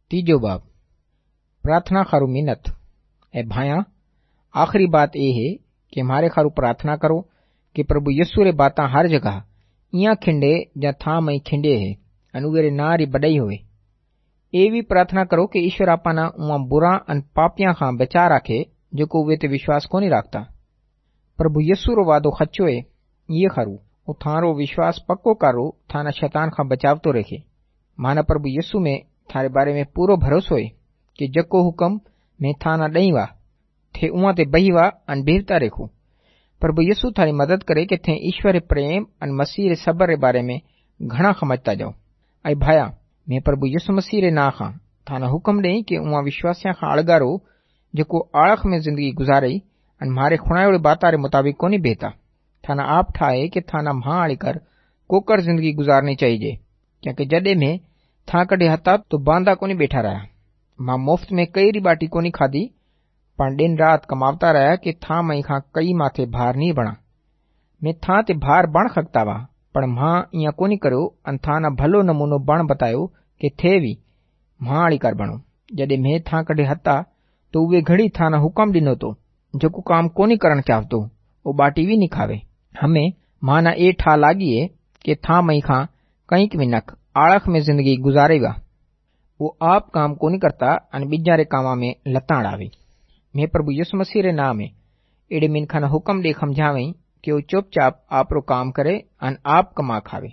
तीजो बाब प्रार्थना खारू मिन्नत। ए भाया आखिरी बात ए है कि म्हारे खारू प्रार्थना करो कि प्रभु यस्सु रे बातां हर जगह इया खिंडे जा था मई खिंडे है अनुवेरे ना री बड़ाई होवे। ए भी प्रार्थना करो कि ईश्वर आपाना उआ बुरा अन पापियां खां बचा राखे जो को वे ते विश्वास कोनी राखता। प्रभु यस्सु रो वादो सच्चो है, ये खारू वो थारो विश्वास पक्को करो थाना शैतान खां बचावतो रखे। माना प्रभु यस्सु में थारे बारे में पूरो भरोसो है कि जको हुक्म में थाना दई वा थे उआ ते बही वा अन बेहता रेखो। प्रभु यस्सु थारी मदद करे कि थे ईश्वर प्रेम अन मसीह रे सबर रे बारे में घणा समझता जाओ। आई भाया मैं प्रभु यस्सु मसीह रे ना खां थाना हुक्म दई कि उआ विश्वासियां खां अलगारो जको आलख में जिंदगी गुजारी अन म्हारे खुणायोड़े बाता रे मुताबिक कोनी बेहता। थाना आप ठाए कि थाना म्हा आली कर कोकर जिंदगी गुजारनी चाहिए, क्योंकि जडे में था कड़े हता तो बांधा कोनी बैठा रहा। मां मुफ्त में कई री बाटी कोनी खादी पण दिन रात कमावता रहा कि था मई खां कई माथे भार नहीं बना। मैं था ते भार बण सकता वा पण मां इया कोनी करो अन थाना भलो नमूनो बण बतायो कि थे भी मां आली कर बणो। जडे मैं था कड़े हता तो वे घड़ी थाना हुक्म दिनो तो जो काम कोनी करण चाहतो वो बाटी भी नहीं खावे। हमें माना ए ठा लागी है कि था मई खां कई मिनक आलख में जिंदगी गुजारेगा, वो आप काम कोनी करता अन बिजा रे कामा में लताड़ आवे। मैं प्रभु यीशु मसीह रे नाम में एड़े मिनखा ने हुक्म दे समझावे कि वो चुपचाप आपरो काम करे अन आप कमा खावे।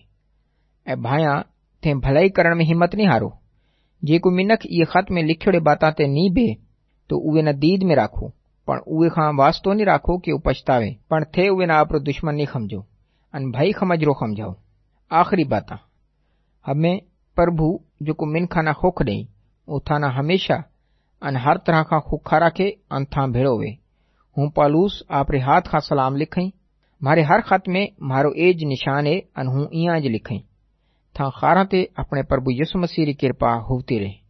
ए भाया थे भलाई करण में हिम्मत नहीं हारो। जे कोई मिनख ये खत में लिखियोड़े बाता ते नी बे तो उवे न दीद में राखो, पण उवे खां वास्तो नहीं राखो कि वो पछतावे, पण थे उवे ना आपरो दुश्मन नहीं समझो अन भाई समझरो समझाओ। आखिरी बाता हमें प्रभु जो को मिनखा ना खुख दई वो थाना हमेशा अन हर तरह का खुखा राखे अन था भेड़ो वे। हूँ पालूस आपरे हाथ का सलाम लिखई। मारे हर खत में मारो एज निशान है अन हूँ इयाज लिखई। था खारा ते अपने प्रभु यीशु मसीह की कृपा होती रहे।